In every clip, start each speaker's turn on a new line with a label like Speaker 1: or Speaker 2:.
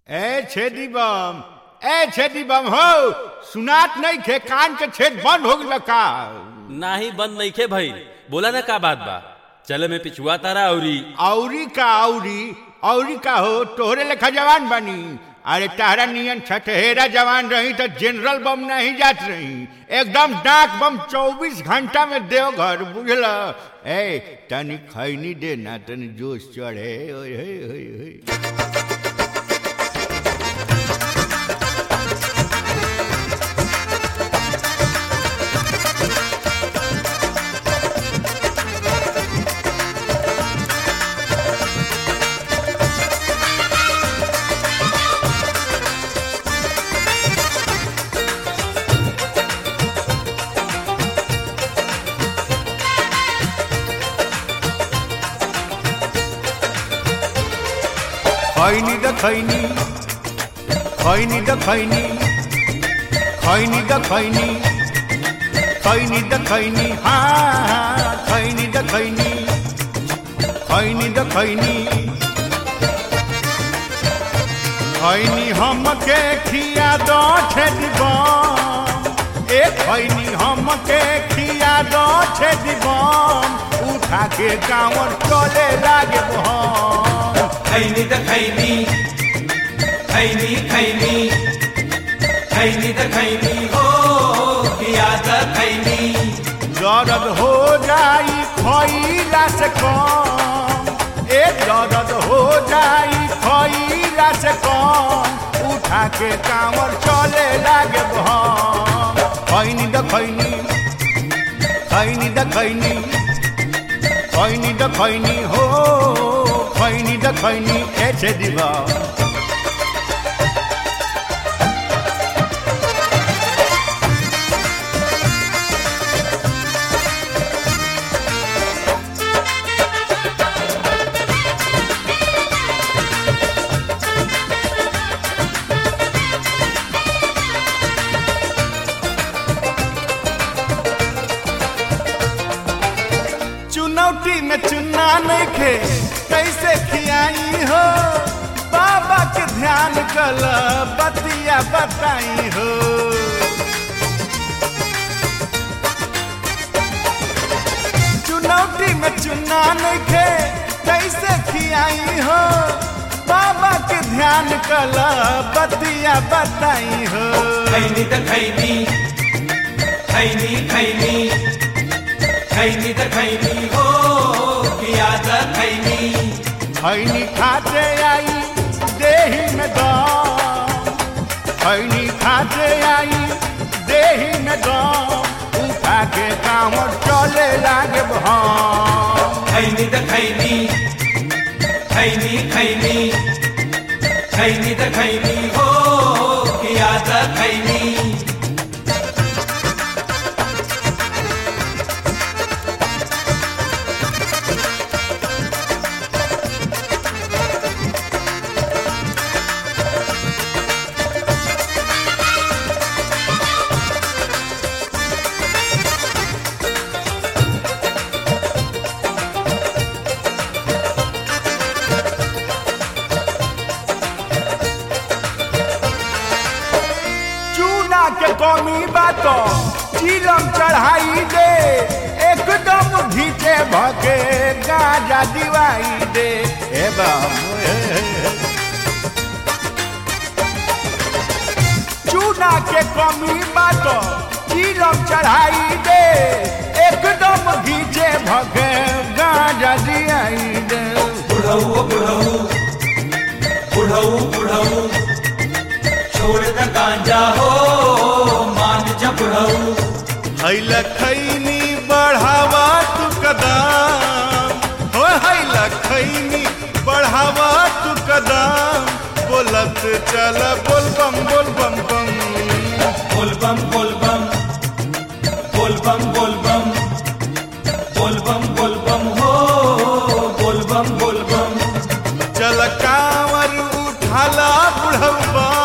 Speaker 1: छेदी बम हो सुनात नहीं खे कान के छेद बंद हो गया का
Speaker 2: नाही बंद नहीं खे भाई बोला ना का बात बा चले में पिछुआ तारा
Speaker 1: औरी का हो तोहरे लेखा जवान बनी अरे तारा नियन छठहेरा जवान रही तो जनरल बम नहीं जात रही एकदम डाक बम 24 घंटा में देवघर बुझल तनी खैनी देना तनी जोश चढ़े खैनी हाँ खैनी हमके खिया दो छेदी बम खैनी हमके खिया दो छेदी बम उठा के कांवर चले लागे बम
Speaker 3: खैनी द खैनी हो किया द खैनी
Speaker 1: दर्द हो जाई खैला से कम दर्द हो जाई खैला से कम उठा के कांवर चले लागे बम खैनी द खैनी हो खैनी द खैनी ऐसे दिवा चुनौती में चुना नहीं खे कैसे खियाई हो बाबा के ध्यान कल बतिया बताई हो चुनौती में चुना नहीं खे कैसे खियाई हो बाबा के ध्यान कल बतिया बताई हो
Speaker 3: खैनी द खैनी द खैनी हो किया द खैनी
Speaker 1: खैनी खाते आई देही में दम खैनी खाते आई देही में दम उठा के कांवर चले लागे बम
Speaker 3: खैनी द खैनी द खैनी हो किया द खैनी
Speaker 1: के कमी बात चिलम चढ़ाई दे एकदम घीचे भके गाजा दिवाई दे चूना के कमी बात चिलम चढ़ाई दे एकदम घीचे भके गाजा दिवाई दे
Speaker 3: बुढ़ऊ छोड़ द गांजा हो मान जा बुढ़ऊ
Speaker 1: हैला खैनी बढ़ावा तू कदम हो हैला खैनी बढ़ावा तू कदम बोलत चल बोल बम बोल बम बम
Speaker 3: बोल बम बोल बम बोल बम बोल बम बोल बम बोल बम हो बोल बम बोल बम
Speaker 1: चल कांवर उठाला बुढ़ऊ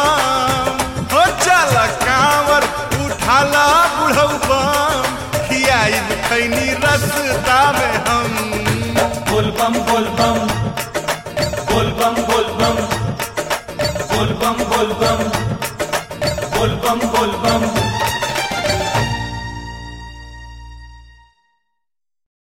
Speaker 1: हाला बुढ़ऊ बम खियाई खैनी रस्ता में हम
Speaker 3: बोल बम बोल बम बोल बम बोल बम बोल बोल बम बोल बम बोल बम